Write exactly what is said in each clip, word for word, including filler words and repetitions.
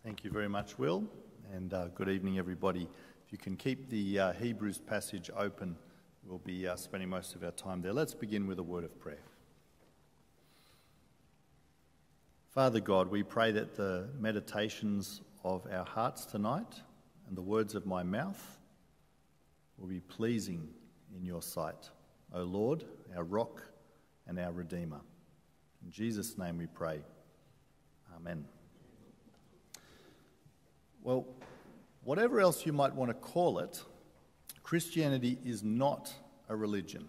Thank you very much, Will, and uh, good evening, everybody. If you can keep the uh, Hebrews passage open, we'll be uh, spending most of our time there. Let's begin with a word of prayer. Father God, we pray that the meditations of our hearts tonight and the words of my mouth will be pleasing in your sight, O Lord, our rock and our Redeemer. In Jesus' name we pray. Amen. Well, whatever else you might want to call it, Christianity is not a religion.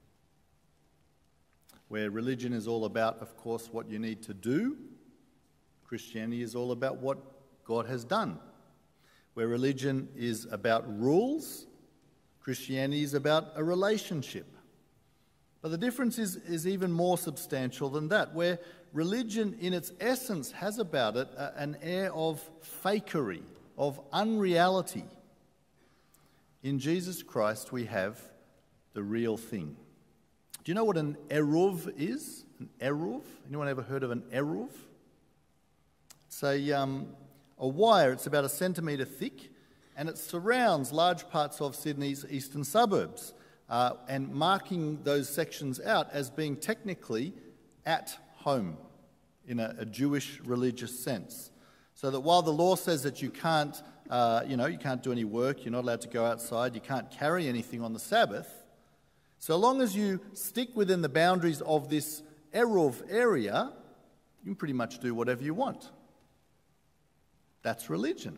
Where religion is all about, of course, what you need to do, Christianity is all about what God has done. Where religion is about rules, Christianity is about a relationship. But the difference is, is even more substantial than that, where religion in its essence has about it a, an air of fakery, of unreality. In Jesus Christ we have the real thing. Do you know what an eruv is? An eruv? Anyone ever heard of an eruv? It's a, um, a wire, it's about a centimetre thick, and it surrounds large parts of Sydney's eastern suburbs. Uh, and marking those sections out as being technically at home in a, a Jewish religious sense. So that while the law says that you can't, uh, you know, you can't do any work, you're not allowed to go outside, you can't carry anything on the Sabbath, so long as you stick within the boundaries of this eruv area, you can pretty much do whatever you want. That's religion.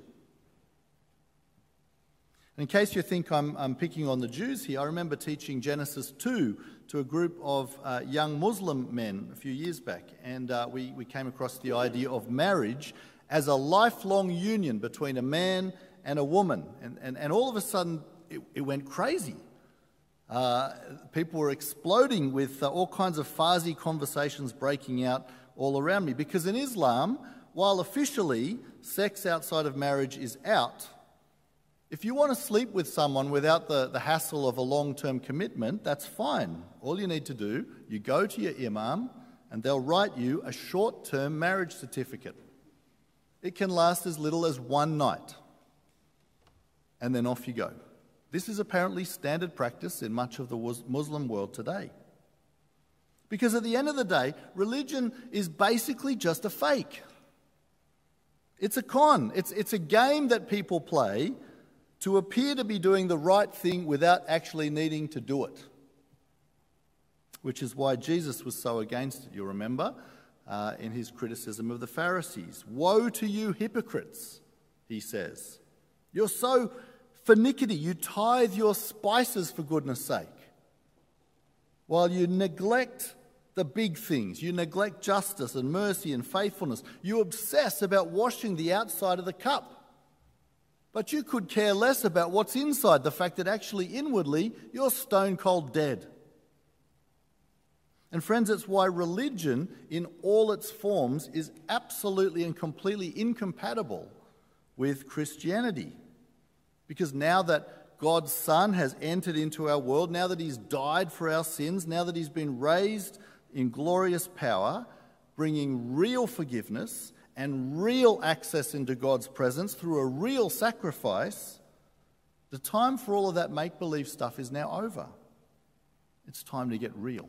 In case you think I'm, I'm picking on the Jews here, I remember teaching Genesis two to a group of uh, young Muslim men a few years back, and uh, we, we came across the idea of marriage as a lifelong union between a man and a woman, and, and, and all of a sudden it, it went crazy. Uh, people were exploding with uh, all kinds of Farsi conversations breaking out all around me, because in Islam, while officially sex outside of marriage is out, if you want to sleep with someone without the, the hassle of a long-term commitment, that's fine. All you need to do, you go to your imam and they'll write you a short-term marriage certificate. It can last as little as one night, and then off you go. This is apparently standard practice in much of the Muslim world today. Because at the end of the day, religion is basically just a fake. It's a con. It's, it's a game that people play to appear to be doing the right thing without actually needing to do it. Which is why Jesus was so against it, you'll remember, uh, in his criticism of the Pharisees. Woe to you hypocrites, he says. You're so finicky, you tithe your spices for goodness sake, while you neglect the big things. You neglect justice and mercy and faithfulness. You obsess about washing the outside of the cup. But you could care less about what's inside, the fact that actually inwardly you're stone cold dead. And friends, it's why religion in all its forms is absolutely and completely incompatible with Christianity. Because now that God's Son has entered into our world, now that he's died for our sins, now that he's been raised in glorious power, bringing real forgiveness and real access into God's presence through a real sacrifice, the time for all of that make-believe stuff is now over. It's time to get real.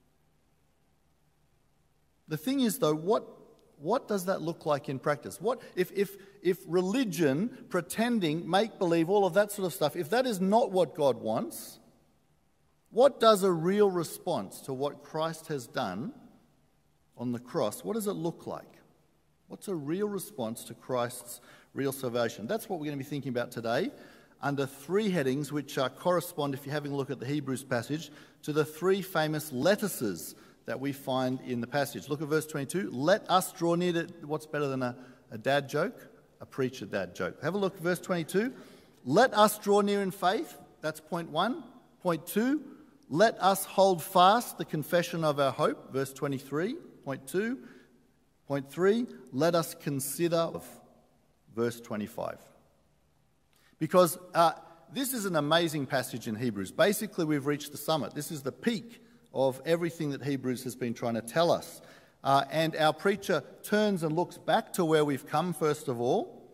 The thing is, though, what, what does that look like in practice? What if, if, if religion, pretending, make-believe, all of that sort of stuff, if that is not what God wants, what does a real response to what Christ has done on the cross, what does it look like? What's a real response to Christ's real salvation? That's what we're going to be thinking about today under three headings which uh, correspond, if you're having a look at the Hebrews passage, to the three famous lettuces that we find in the passage. Look at verse twenty-two. Let us draw near to, what's better than a, a dad joke? A preacher dad joke. Have a look at verse twenty-two. Let us draw near in faith. That's point one. Point two. Let us hold fast the confession of our hope. Verse twenty-three. Point two. Point three, let us consider verse twenty-five. Because uh, this is an amazing passage in Hebrews. Basically, we've reached the summit. This is the peak of everything that Hebrews has been trying to tell us. Uh, and our preacher turns and looks back to where we've come, first of all,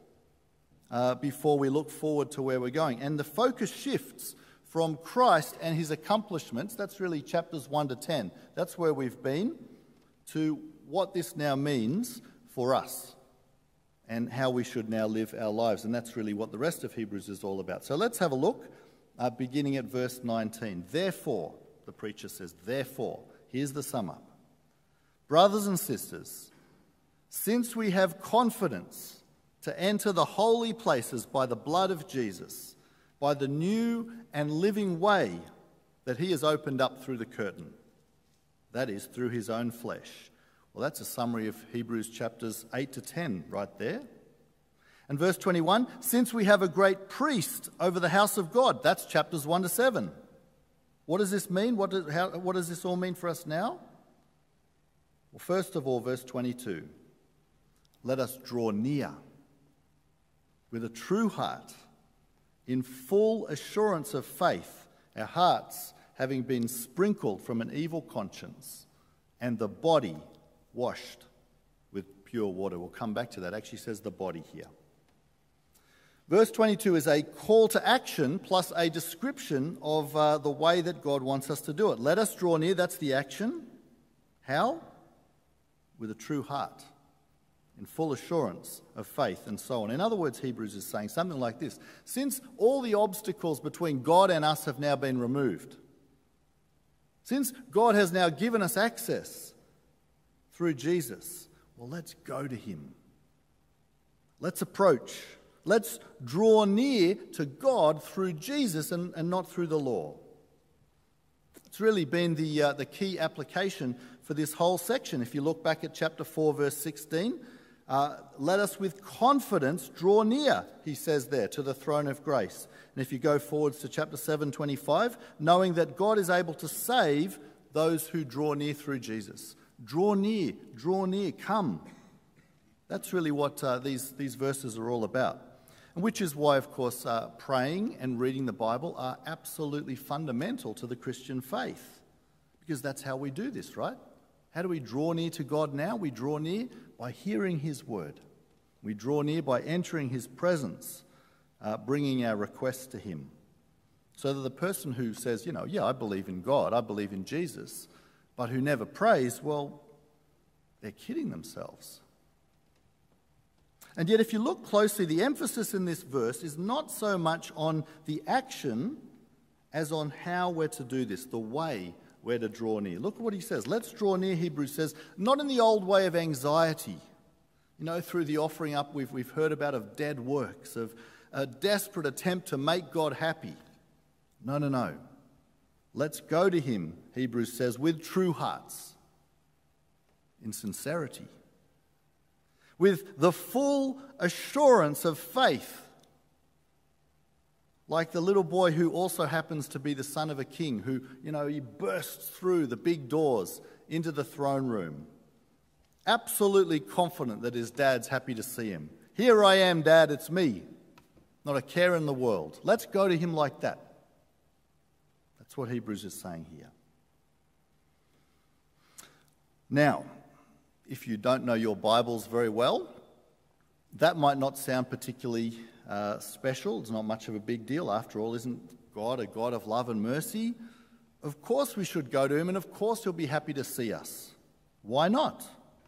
uh, before we look forward to where we're going. And the focus shifts from Christ and his accomplishments, that's really chapters one to ten. That's where we've been, to what this now means for us and how we should now live our lives. And that's really what the rest of Hebrews is all about. So let's have a look, uh, beginning at verse nineteen. Therefore, the preacher says, therefore, here's the sum up. Brothers and sisters, since we have confidence to enter the holy places by the blood of Jesus, by the new and living way that he has opened up through the curtain, that is, through his own flesh. Well, that's a summary of Hebrews chapters eight to ten right there. And verse twenty-one, since we have a great priest over the house of God, that's chapters one to seven. What does this mean? What does, how, what does this all mean for us now? Well, first of all, verse twenty-two, let us draw near with a true heart, in full assurance of faith, our hearts having been sprinkled from an evil conscience, and the body washed with pure water. We'll come back to that. Actually says the body here. Verse twenty-two is a call to action plus a description of uh, the way that God wants us to do it. Let us draw near, that's the action. How? With a true heart, in full assurance of faith, and so on. In other words, Hebrews is saying something like this. Since all the obstacles between God and us have now been removed, since God has now given us access through Jesus, well, let's go to him. Let's approach. Let's draw near to God through Jesus and, and not through the law. It's really been the, uh, the key application for this whole section. If you look back at chapter four, verse sixteen, uh, let us with confidence draw near, he says there, to the throne of grace. And if you go forwards to chapter seven, twenty-five, knowing that God is able to save those who draw near through Jesus. Draw near, draw near, come. That's really what uh, these, these verses are all about. And which is why, of course, uh, praying and reading the Bible are absolutely fundamental to the Christian faith. Because that's how we do this, right? How do we draw near to God now? We draw near by hearing his word. We draw near by entering his presence, uh, bringing our requests to him. So that the person who says, you know, yeah, I believe in God, I believe in Jesus, but who never prays, well, they're kidding themselves. And yet, if you look closely, the emphasis in this verse is not so much on the action as on how we're to do this, the way we're to draw near. Look at what he says. Let's draw near, Hebrews says, not in the old way of anxiety. You know, through the offering up we've, we've heard about of dead works, of a desperate attempt to make God happy. No, no, no. Let's go to him, Hebrews says, with true hearts, in sincerity, with the full assurance of faith, like the little boy who also happens to be the son of a king, who, you know, he bursts through the big doors into the throne room, absolutely confident that his dad's happy to see him. Here I am, Dad, it's me, not a care in the world. Let's go to him like that. That's what Hebrews is saying here. Now, if you don't know your Bibles very well, that might not sound particularly uh, special. It's not much of a big deal. After all, isn't God a God of love and mercy? Of course we should go to him, and of course he'll be happy to see us. Why not?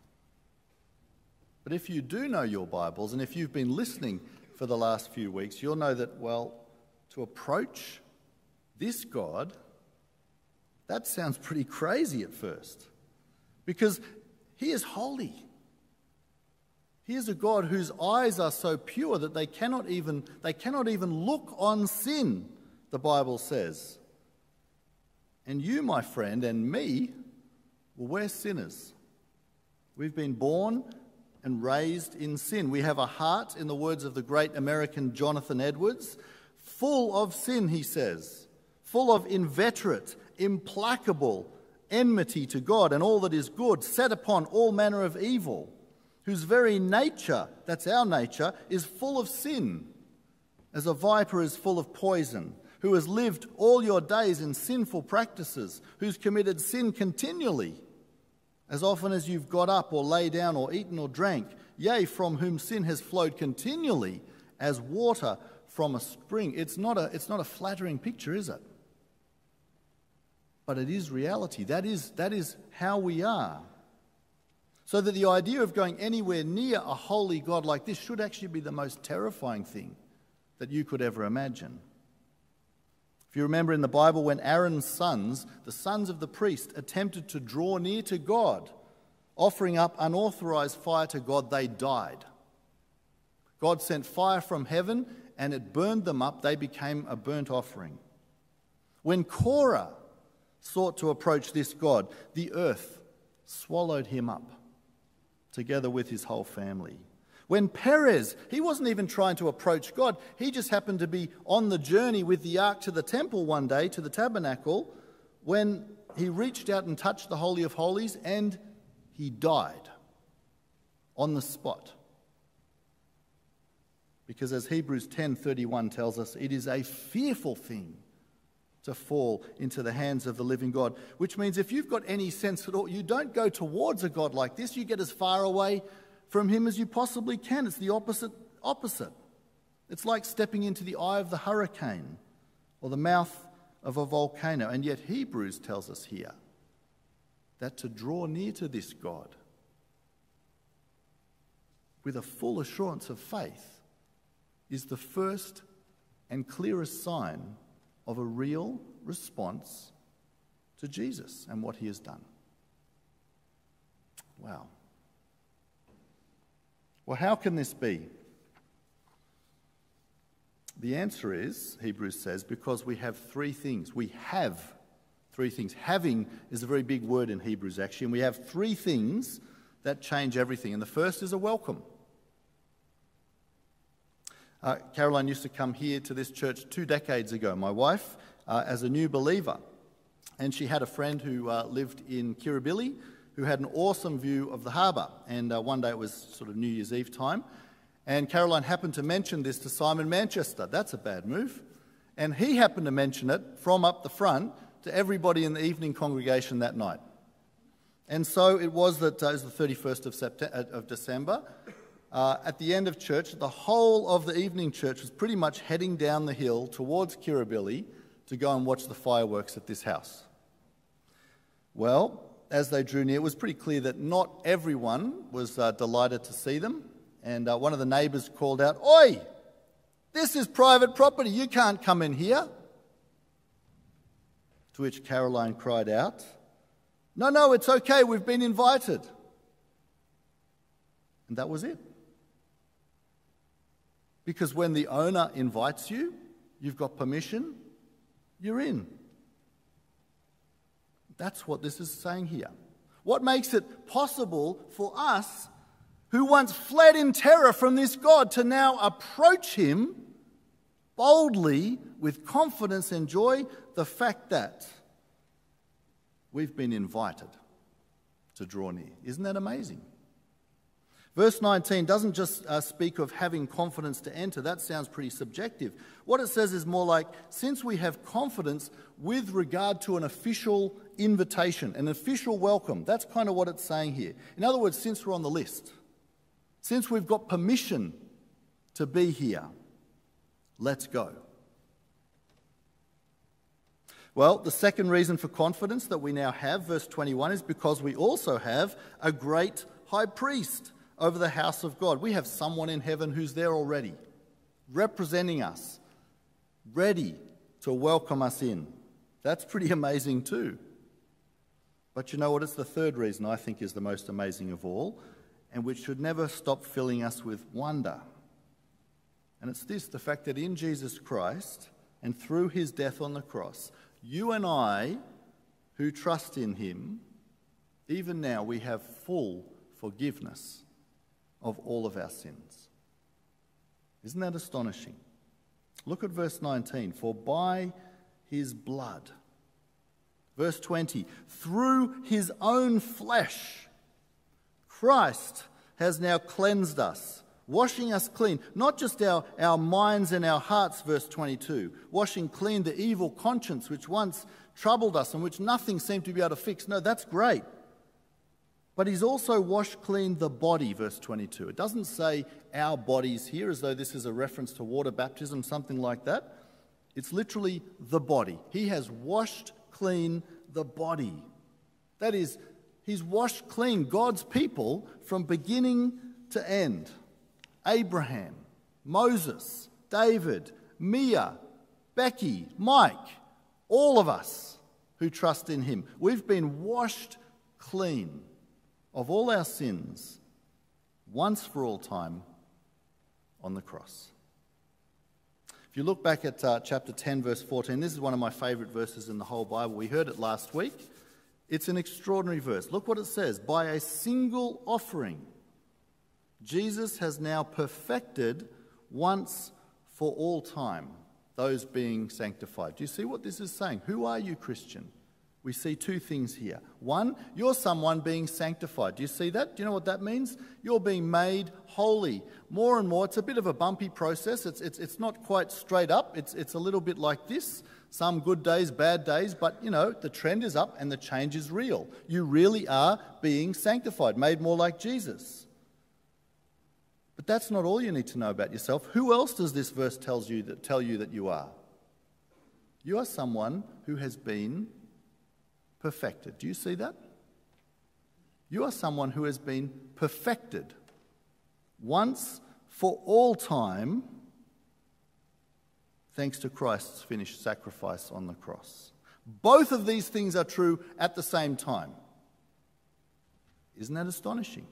But if you do know your Bibles, and if you've been listening for the last few weeks, you'll know that, well, to approach this God, that sounds pretty crazy at first. Because he is holy. He is a God whose eyes are so pure that they cannot even, they cannot even look on sin, the Bible says. And you, my friend, and me, well, we're sinners. We've been born and raised in sin. We have a heart, in the words of the great American Jonathan Edwards, full of sin, he says, full of inveterate, implacable enmity to God and all that is good, set upon all manner of evil, whose very nature, that's our nature, is full of sin, as a viper is full of poison, who has lived all your days in sinful practices, who's committed sin continually, as often as you've got up or lay down or eaten or drank, yea, from whom sin has flowed continually, as water from a spring. It's not a, it's not a flattering picture, is it? But it is reality. That is, that is how we are. So that the idea of going anywhere near a holy God like this should actually be the most terrifying thing that you could ever imagine. If you remember in the Bible, when Aaron's sons, the sons of the priest, attempted to draw near to God, offering up unauthorized fire to God, they died. God sent fire from heaven and it burned them up. They became a burnt offering. When Korah sought to approach this God, the earth swallowed him up, together with his whole family. When Perez, he wasn't even trying to approach God. He just happened to be on the journey with the ark to the temple one day, to the tabernacle, when he reached out and touched the Holy of Holies and he died on the spot. Because as Hebrews ten thirty-one tells us, it is a fearful thing to fall into the hands of the living God. Which means if you've got any sense at all, you don't go towards a God like this. You get as far away from him as you possibly can. It's the opposite opposite. It's like stepping into the eye of the hurricane or the mouth of a volcano. And yet Hebrews tells us here that to draw near to this God with a full assurance of faith is the first and clearest sign of a real response to Jesus and what he has done. Wow. Well, how can this be? The answer is, Hebrews says, because we have three things. We have three things. Having is a very big word in Hebrews, actually, and we have three things that change everything. And the first is a welcome. Uh, Caroline used to come here to this church two decades ago, my wife, uh, as a new believer. And she had a friend who uh, lived in Kirribilli who had an awesome view of the harbour. And uh, one day it was sort of New Year's Eve time. And Caroline happened to mention this to Simon Manchester. That's a bad move. And he happened to mention it from up the front to everybody in the evening congregation that night. And so it was that uh, it was the thirty-first of, September, of December. Uh, at the end of church, the whole of the evening church was pretty much heading down the hill towards Kirribilli to go and watch the fireworks at this house. Well, as they drew near, it was pretty clear that not everyone was uh, delighted to see them. And uh, one of the neighbours called out, "Oi, this is private property, you can't come in here." To which Caroline cried out, "No, no, it's okay, we've been invited." And that was it. Because when the owner invites you, you've got permission, you're in. That's what this is saying here. What makes it possible for us, who once fled in terror from this God, to now approach him boldly with confidence and joy? The fact that we've been invited to draw near. Isn't that amazing? Verse nineteen doesn't just uh, speak of having confidence to enter. That sounds pretty subjective. What it says is more like, since we have confidence with regard to an official invitation, an official welcome. That's kind of what it's saying here. In other words, since we're on the list, since we've got permission to be here, let's go. Well, the second reason for confidence that we now have, verse twenty-one, is because we also have a great high priest over the house of God. We have someone in heaven who's there already, representing us, ready to welcome us in. That's pretty amazing too. But you know what? It's the third reason I think is the most amazing of all, and which should never stop filling us with wonder. And it's this, the fact that in Jesus Christ and through his death on the cross, you and I, who trust in him, even now we have full forgiveness of all of our sins. Isn't that astonishing? Look at verse nineteen. For by his blood, verse twenty, through his own flesh, Christ has now cleansed us, washing us clean, not just our, our minds and our hearts, verse twenty-two, washing clean the evil conscience which once troubled us and which nothing seemed to be able to fix. No, that's great. But he's also washed clean the body, verse twenty-two. It doesn't say our bodies here as though this is a reference to water baptism, something like that. It's literally the body. He has washed clean the body. That is, he's washed clean God's people from beginning to end. Abraham, Moses, David, Mia, Becky, Mike, all of us who trust in him. We've been washed clean of all our sins once for all time on the cross. If you look back at uh, chapter ten, verse fourteen, this is one of my favourite verses in the whole Bible. We heard it last week. It's an extraordinary verse. Look what it says. By a single offering, Jesus has now perfected once for all time those being sanctified. Do you see what this is saying? Who are you, Christian? We see two things here. One, you're someone being sanctified. Do you see that? Do you know what that means? You're being made holy. More and more, it's a bit of a bumpy process. It's, it's, it's not quite straight up. It's, it's a little bit like this. Some good days, bad days, but, you know, the trend is up and the change is real. You really are being sanctified, made more like Jesus. But that's not all you need to know about yourself. Who else does this verse tells you that, tell you that you are? You are someone who has been perfected. Do you see that? You are someone who has been perfected once for all time, thanks to Christ's finished sacrifice on the cross. Both of these things are true at the same time. Isn't that astonishing?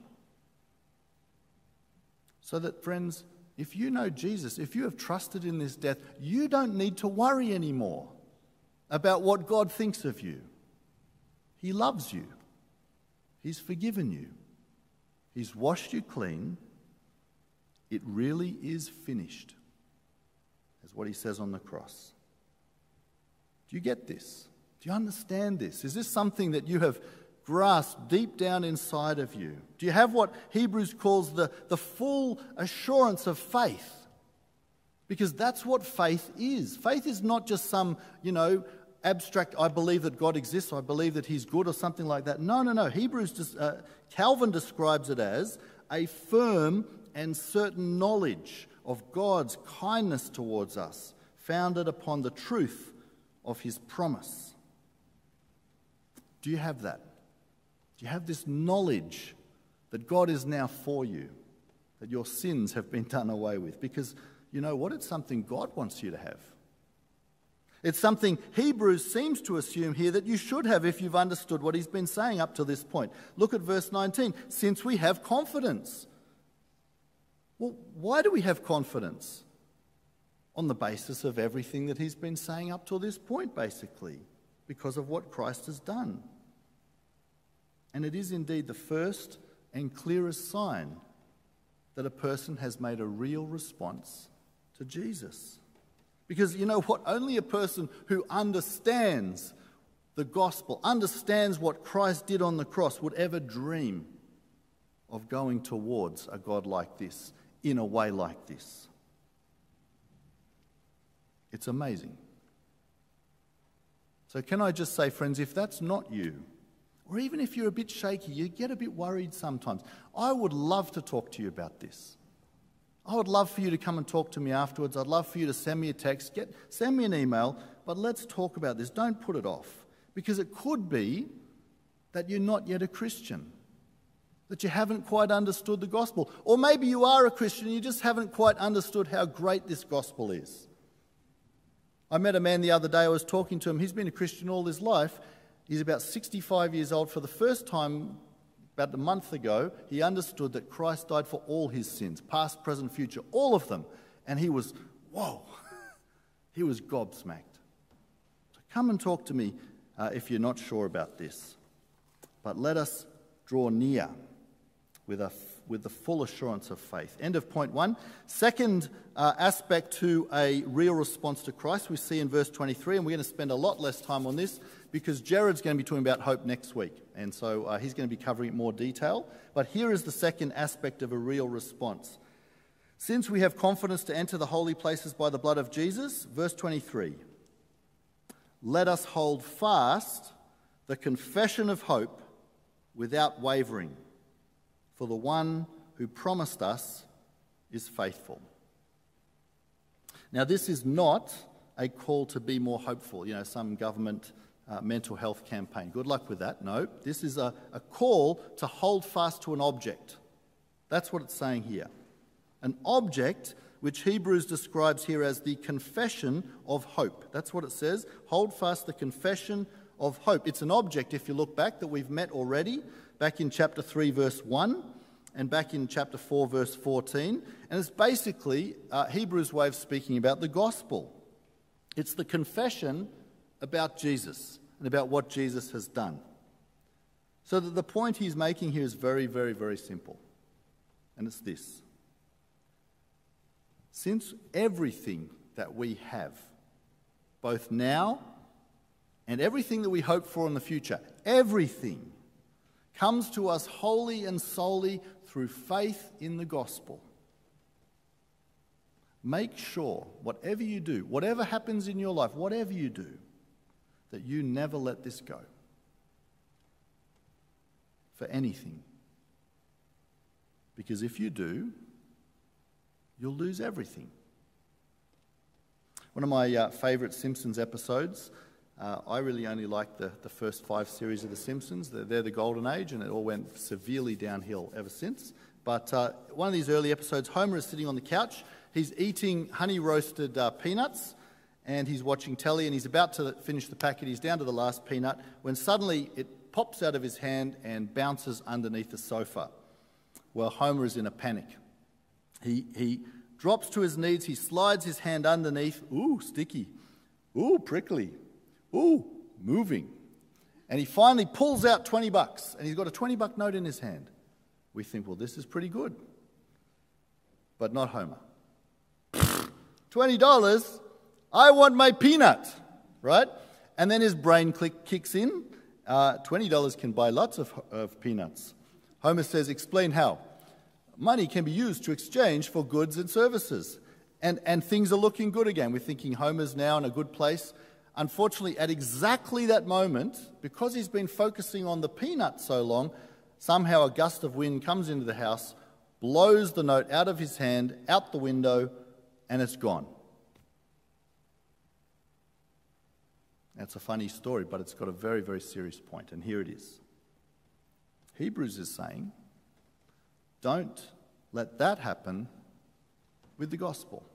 So that, friends, if you know Jesus, if you have trusted in this death, you don't need to worry anymore about what God thinks of you. He loves you. He's forgiven you. He's washed you clean. It really is finished, is what he says on the cross. Do you get this? Do you understand this? Is this something that you have grasped deep down inside of you? Do you have what Hebrews calls the, the full assurance of faith? Because that's what faith is. Faith is not just some, you know, abstract, I believe that God exists, I believe that he's good or something like that. No, no, no. Hebrews, just, uh, Calvin describes it as a firm and certain knowledge of God's kindness towards us, founded upon the truth of his promise. Do you have that? Do you have this knowledge that God is now for you, that your sins have been done away with? Because you know what? It's something God wants you to have. It's something Hebrews seems to assume here that you should have if you've understood what he's been saying up to this point. Look at verse nineteen. Since we have confidence. Well, why do we have confidence? On the basis of everything that he's been saying up to this point, basically, because of what Christ has done. And it is indeed the first and clearest sign that a person has made a real response to Jesus. Because you know what? Only a person who understands the gospel, understands what Christ did on the cross, would ever dream of going towards a God like this, in a way like this. It's amazing. So can I just say, friends, if that's not you, or even if you're a bit shaky, you get a bit worried sometimes, I would love to talk to you about this. I would love for you to come and talk to me afterwards. I'd love for you to send me a text, get, send me an email, but let's talk about this. Don't put it off, because it could be that you're not yet a Christian, that you haven't quite understood the gospel. Or maybe you are a Christian and you just haven't quite understood how great this gospel is. I met a man the other day, I was talking to him, he's been a Christian all his life. He's about sixty-five years old. For the first time, about a month ago, he understood that Christ died for all his sins, past, present, future, all of them. And he was, whoa, he was gobsmacked. So come and talk to me uh, if you're not sure about this. But let us draw near with, a, with the full assurance of faith. End of point one. Second uh, aspect to a real response to Christ we see in verse twenty-three, and we're going to spend a lot less time on this because Jared's going to be talking about hope next week, and so uh, he's going to be covering it in more detail. But here is the second aspect of a real response. Since we have confidence to enter the holy places by the blood of Jesus, verse twenty-three, let us hold fast the confession of hope without wavering, for the one who promised us is faithful. Now, this is not a call to be more hopeful, you know, some government uh, mental health campaign. Good luck with that. No, this is a, a call to hold fast to an object. That's what it's saying here. An object which Hebrews describes here as the confession of hope. That's what it says. Hold fast the confession of hope. It's an object, if you look back, that we've met already, back in chapter three, verse one, and back in chapter four, verse fourteen. And it's basically uh, Hebrews' way of speaking about the gospel. It's the confession about Jesus and about what Jesus has done. So that the point he's making here is very, very, very simple. And it's this. Since everything that we have, both now and everything that we hope for in the future, everything comes to us wholly and solely through faith in the gospel, make sure, whatever you do, whatever happens in your life, whatever you do, that you never let this go for anything. Because if you do, you'll lose everything. One of my uh, favourite Simpsons episodes, uh, I really only like the, the first five series of The Simpsons. They're, they're the golden age, and it all went severely downhill ever since. But uh, one of these early episodes, Homer is sitting on the couch. He's eating honey-roasted uh, peanuts, and he's watching telly, and he's about to finish the packet. He's down to the last peanut, when suddenly it pops out of his hand and bounces underneath the sofa. Well, Homer is in a panic. He, he drops to his knees, he slides his hand underneath. Ooh, sticky. Ooh, prickly. Ooh, moving. And he finally pulls out twenty bucks, and he's got a twenty buck note in his hand. We think, well, this is pretty good. But not Homer. twenty dollars? I want my peanut, right? And then his brain click kicks in. Uh, twenty dollars can buy lots of, of peanuts. Homer says, explain how. Money can be used to exchange for goods and services. And, and things are looking good again. We're thinking Homer's now in a good place. Unfortunately, at exactly that moment, because he's been focusing on the peanut so long, somehow a gust of wind comes into the house, blows the note out of his hand, out the window, and it's gone. That's a funny story, but it's got a very, very serious point, and here it is. Hebrews is saying, don't let that happen with the gospel.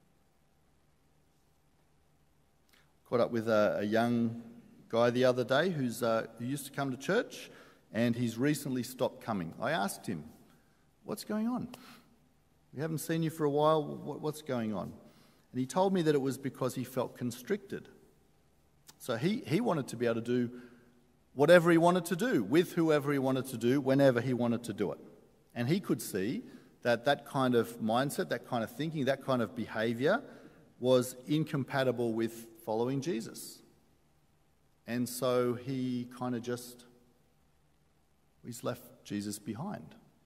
Caught up with a, a young guy the other day who's, uh, who used to come to church, and he's recently stopped coming. I asked him, what's going on? We haven't seen you for a while. What, what's going on? And he told me that it was because he felt constricted. So he, he wanted to be able to do whatever he wanted to do, with whoever he wanted to do, whenever he wanted to do it. And he could see that that kind of mindset, that kind of thinking, that kind of behavior was incompatible with following Jesus. And so he kind of just, he's left Jesus behind.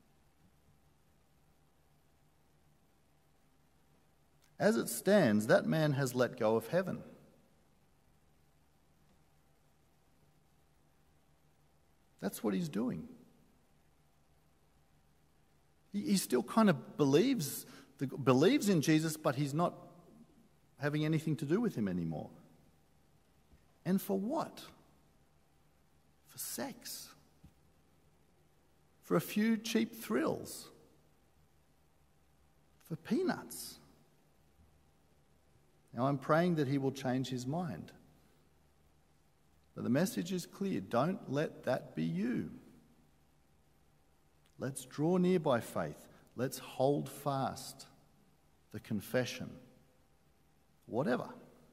As it stands, that man has let go of heaven. That's what he's doing. He, he still kind of believes, the, believes in Jesus, but he's not having anything to do with him anymore. And for what? For sex. For a few cheap thrills. For peanuts. Now I'm praying that he will change his mind. But the message is clear. Don't let that be you. Let's draw near by faith. Let's hold fast the confession. Whatever.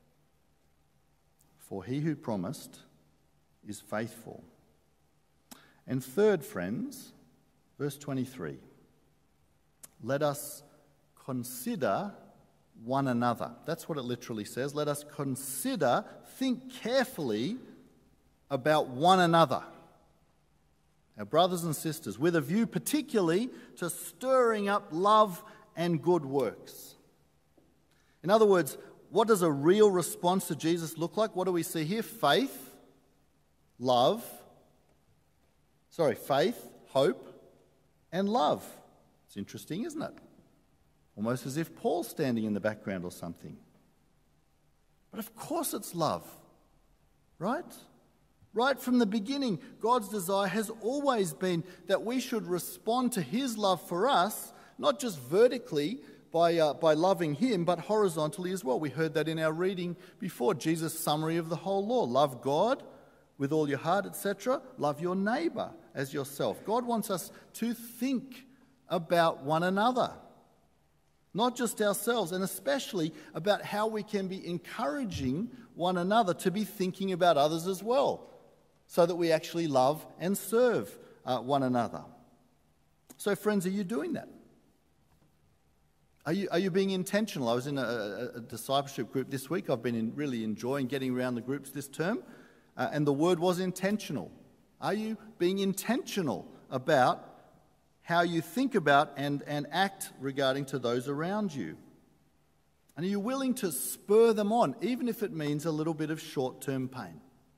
For he who promised is faithful. And third, friends, verse twenty-three. Let us consider one another. That's what it literally says. Let us consider, think carefully about one another, our brothers and sisters, with a view particularly to stirring up love and good works. In other words, what does a real response to Jesus look like? What do we see here? Faith, love, Sorry, faith, hope, and love. It's interesting, isn't it? Almost as if Paul's standing in the background or something. But of course it's love, right? Right from the beginning, God's desire has always been that we should respond to his love for us, not just vertically by, uh, by loving him, but horizontally as well. We heard that in our reading before, Jesus' summary of the whole law. Love God with all your heart, et cetera. Love your neighbour as yourself. God wants us to think about one another, not just ourselves, and especially about how we can be encouraging one another to be thinking about others as well, so that we actually love and serve uh, one another. So friends, are you doing that? Are you, are you being intentional? I was in a, a discipleship group this week. I've been in, really enjoying getting around the groups this term, uh, and the word was intentional. Are you being intentional about how you think about and, and act regarding to those around you? And are you willing to spur them on, even if it means a little bit of short-term pain?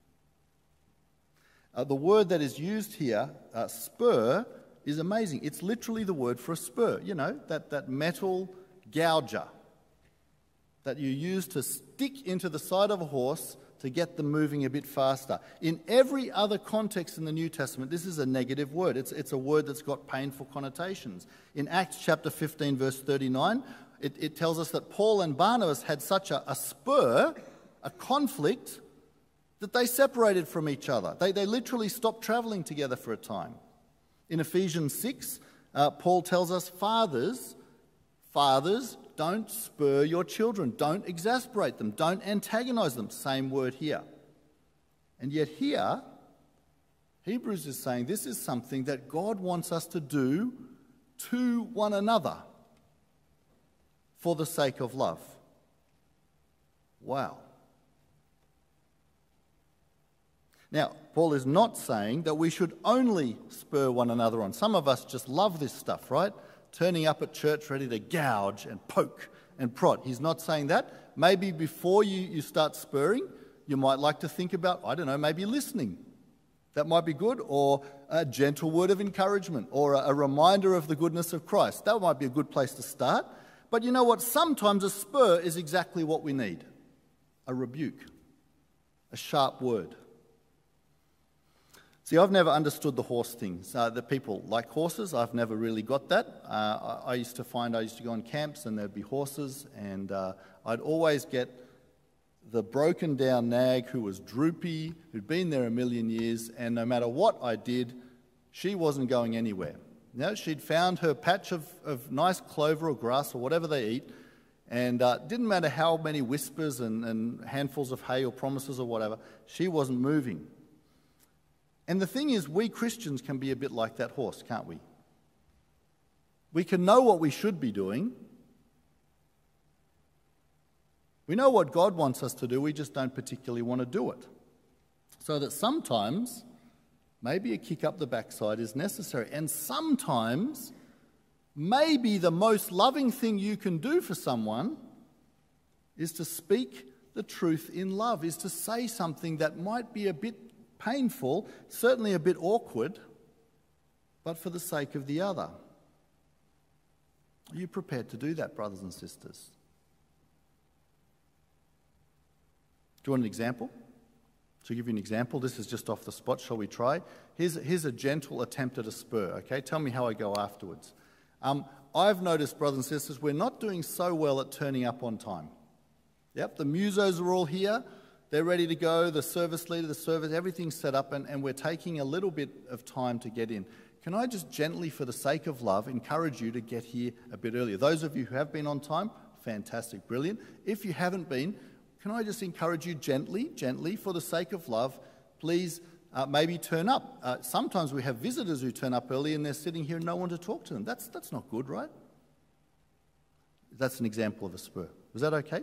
Uh, the word that is used here, uh, spur, is amazing. It's literally the word for a spur. You know, that, that metal gouger that you use to stick into the side of a horse to get them moving a bit faster. In every other context in the New Testament, this is a negative word. It's, it's a word that's got painful connotations. In Acts chapter fifteen, verse thirty-nine, it, it tells us that Paul and Barnabas had such a, a spur, a conflict, that they separated from each other. They, they literally stopped travelling together for a time. In Ephesians six, uh, Paul tells us, fathers, fathers, don't spur your children. Don't exasperate them. Don't antagonize them. Same word here. And yet here, Hebrews is saying this is something that God wants us to do to one another for the sake of love. Wow. Now, Paul is not saying that we should only spur one another on. Some of us just love this stuff, right? Turning up at church ready to gouge and poke and prod. He's not saying that. Maybe before you, you start spurring, you might like to think about, I don't know, maybe listening. That might be good, or a gentle word of encouragement, or a, a reminder of the goodness of Christ. That might be a good place to start. But you know what? Sometimes a spur is exactly what we need. A rebuke. A sharp word. See, I've never understood the horse things. Uh, the people like horses. I've never really got that. Uh, I, I used to find I used to go on camps and there'd be horses, and uh, I'd always get the broken down nag who was droopy, who'd been there a million years, and no matter what I did, she wasn't going anywhere. You know, she'd found her patch of, of nice clover or grass or whatever they eat, and uh, didn't matter how many whispers and, and handfuls of hay or promises or whatever, she wasn't moving. And the thing is, we Christians can be a bit like that horse, can't we? We can know what we should be doing. We know what God wants us to do, we just don't particularly want to do it. So that sometimes, maybe a kick up the backside is necessary. And sometimes, maybe the most loving thing you can do for someone is to speak the truth in love, is to say something that might be a bit painful, certainly a bit awkward, but for the sake of the other. Are you prepared to do that, brothers and sisters? Do you want an example? To give you an example, this is just off the spot, shall we try? Here's, here's a gentle attempt at a spur, okay? Tell me how I go afterwards. Um, I've noticed, brothers and sisters, we're not doing so well at turning up on time. Yep, the musos are all here. They're ready to go, the service leader, the service, everything's set up, and, and we're taking a little bit of time to get in. Can I just gently, for the sake of love, encourage you to get here a bit earlier? Those of you who have been on time, fantastic, brilliant. If you haven't been, can I just encourage you gently, gently, for the sake of love, please uh, maybe turn up. Uh, sometimes we have visitors who turn up early and they're sitting here and no one to talk to them. That's, that's not good, right? That's an example of a spur. Was that okay?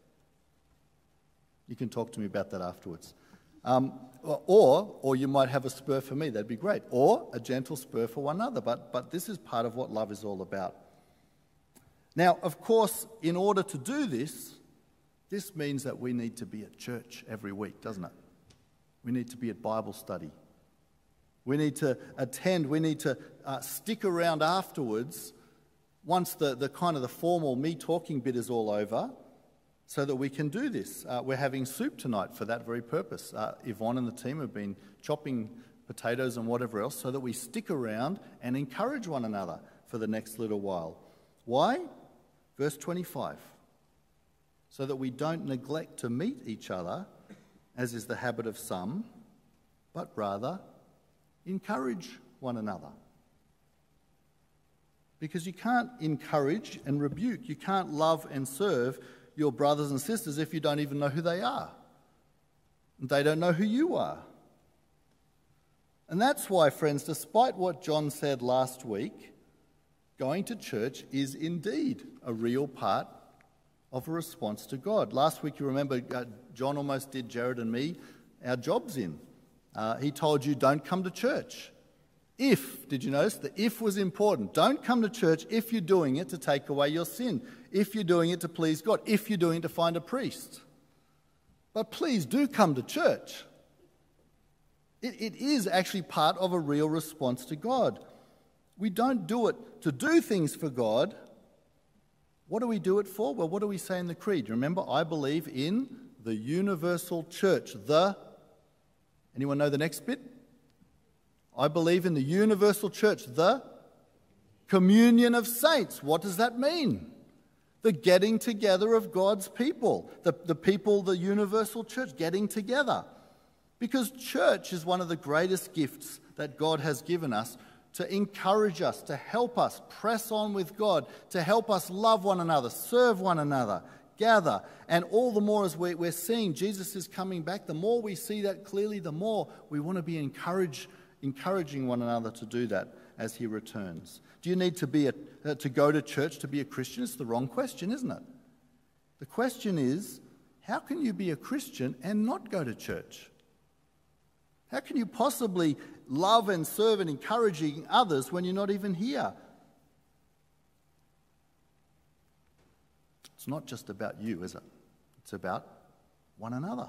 You can talk to me about that afterwards. Um, or, or you might have a spur for me, that'd be great. Or a gentle spur for one another, but, but this is part of what love is all about. Now, of course, in order to do this, this means that we need to be at church every week, doesn't it? We need to be at Bible study. We need to attend. We need to uh, stick around afterwards once the, the kind of the formal me talking bit is all over so that we can do this. Uh, we're having soup tonight for that very purpose. Uh, Yvonne and the team have been chopping potatoes and whatever else so that we stick around and encourage one another for the next little while. Why? Verse twenty-five. So that we don't neglect to meet each other, as is the habit of some, but rather encourage one another. Because you can't encourage and rebuke, you can't love and serve your brothers and sisters if you don't even know who they are. They don't know who you are. And that's why, friends, despite what John said last week, going to church is indeed a real part of a response to God. Last week, you remember, uh, John almost did Jared and me our jobs in. Uh, he told you, don't come to church. If, did you notice? The if was important. Don't come to church if you're doing it to take away your sin, if you're doing it to please God, if you're doing it to find a priest. But please do come to church. It, it is actually part of a real response to God. We don't do it to do things for God. What do we do it for? Well, what do we say in the creed? Remember, I believe in the universal church. The, anyone know the next bit? I believe in the universal church, the communion of saints. What does that mean? The getting together of God's people, the, the people, the universal church, getting together. Because church is one of the greatest gifts that God has given us to encourage us, to help us press on with God, to help us love one another, serve one another, gather. And all the more as we're seeing Jesus is coming back, the more we see that clearly, the more we want to be encouraged, encouraging one another to do that as he returns. Do you need to be a, uh, to go to church to be a Christian? It's the wrong question, isn't it? The question is, how can you be a Christian and not go to church? How can you possibly love and serve and encouraging others when you're not even here? It's not just about you, is it? It's about one another.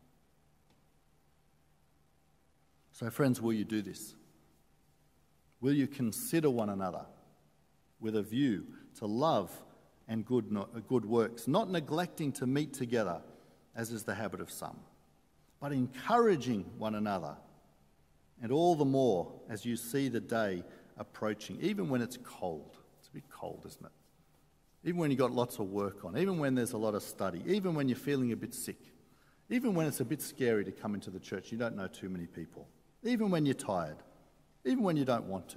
So, friends, will you do this? Will you consider one another with a view to love and good, no, good works, not neglecting to meet together, as is the habit of some, but encouraging one another, and all the more as you see the day approaching, even when it's cold. It's a bit cold, isn't it? Even when you've got lots of work on, even when there's a lot of study, even when you're feeling a bit sick, even when it's a bit scary to come into the church, you don't know too many people, even when you're tired, even when you don't want to.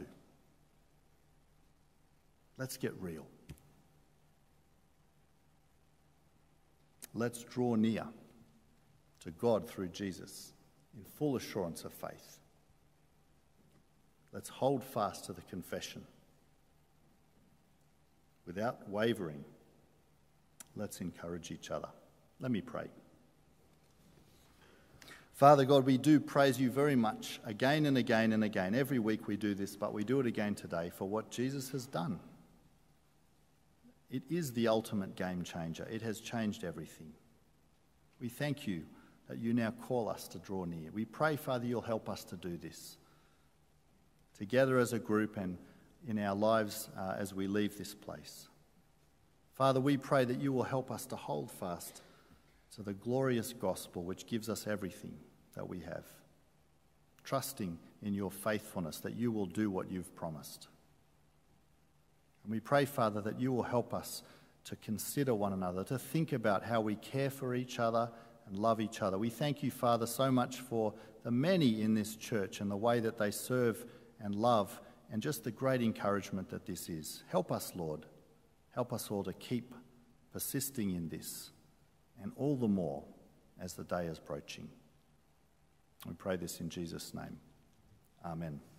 Let's get real. Let's draw near to God through Jesus in full assurance of faith. Let's hold fast to the confession. Without wavering, let's encourage each other. Let me pray. Father God, we do praise you very much again and again and again. Every week we do this, but we do it again today for what Jesus has done. It is the ultimate game changer. It has changed everything. We thank you that you now call us to draw near. We pray, Father, you'll help us to do this together as a group and in our lives uh, as we leave this place. Father, we pray that you will help us to hold fast to the glorious gospel which gives us everything that we have, trusting in your faithfulness that you will do what you've promised. And we pray, Father, that you will help us to consider one another, to think about how we care for each other and love each other. We thank you, Father, so much for the many in this church and the way that they serve and love and just the great encouragement that this is. Help us, Lord. Help us all to keep persisting in this, and all the more as the day is approaching. We pray this in Jesus' name. Amen.